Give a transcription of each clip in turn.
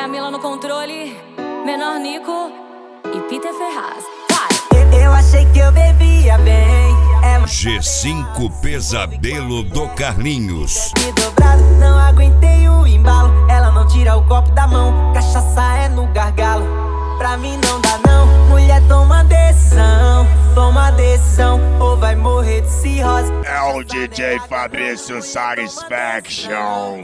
a Mila no controle, Menor Nico e Peter Ferraz. Eu achei que eu bebia bem. G5 Pesadelo do Carlinhos. E dobrado, não aguentei o embalo. Ela não tira o copo da mão, cachaça é no gargalo. Pra mim não dá não, mulher toma decisão, ou vai morrer de cirrose. É o DJ Fabrício Satisfaction.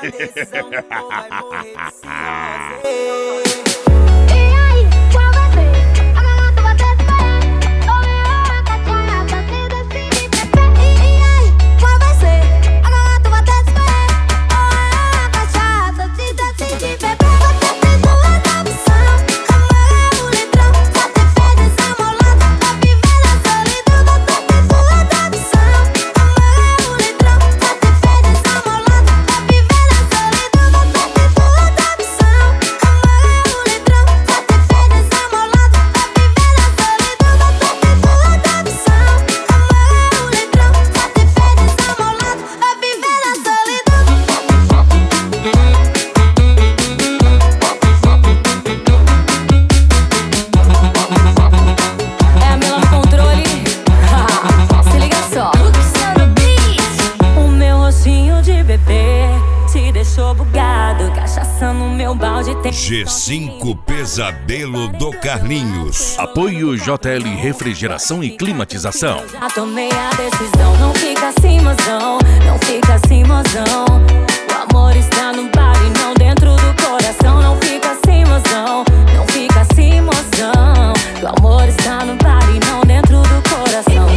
Bugado, cachaça no meu balde tem. G5 Pesadelo do Carlinhos. Apoio JL Refrigeração e Climatização. Já tomei a decisão, não fica assim, mozão. Não fica assim, mozão. O amor está no bar e não dentro do coração. Não fica assim, mozão. Não fica assim, mozão. O amor está no bar e não dentro do coração.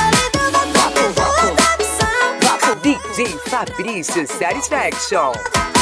DJ Fabrício Satisfaction.